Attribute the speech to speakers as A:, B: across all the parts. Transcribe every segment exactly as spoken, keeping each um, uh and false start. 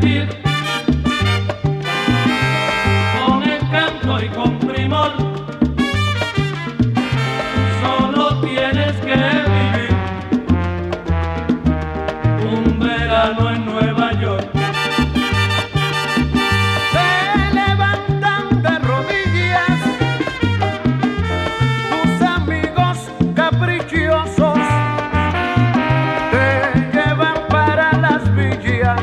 A: divertir con encanto y con primor. Solo tienes que vivir un verano en Nueva York.
B: Te levantan de rodillas tus amigos caprichosos, te llevan para las villas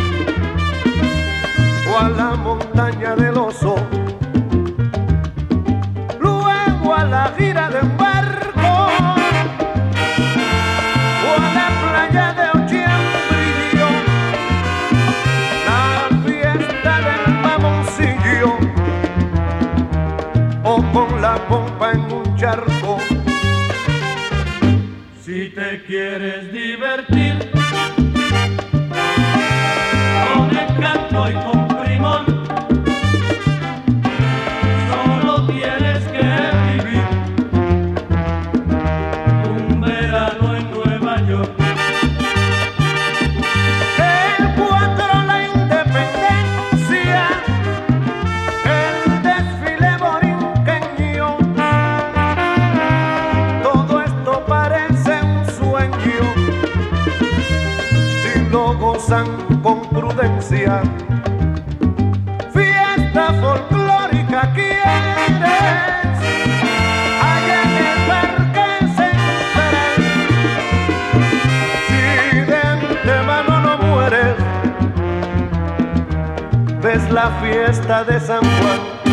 B: o a la montaña del oso, luego a la gira de un barco o a la playa de Ochambillo, la fiesta del mamoncillo o con la pompa en un charco.
A: Si te quieres divertir con encanto y con primor, solo tienes que vivir un verano en Nueva York.
B: El cuatro, la independencia, el desfile borinqueño, todo esto parece un sueño si lo gozan con prudencia. Fiesta folclórica quieres allá en el Parque Central. Si de antemano no mueres, ves la fiesta de San Juan.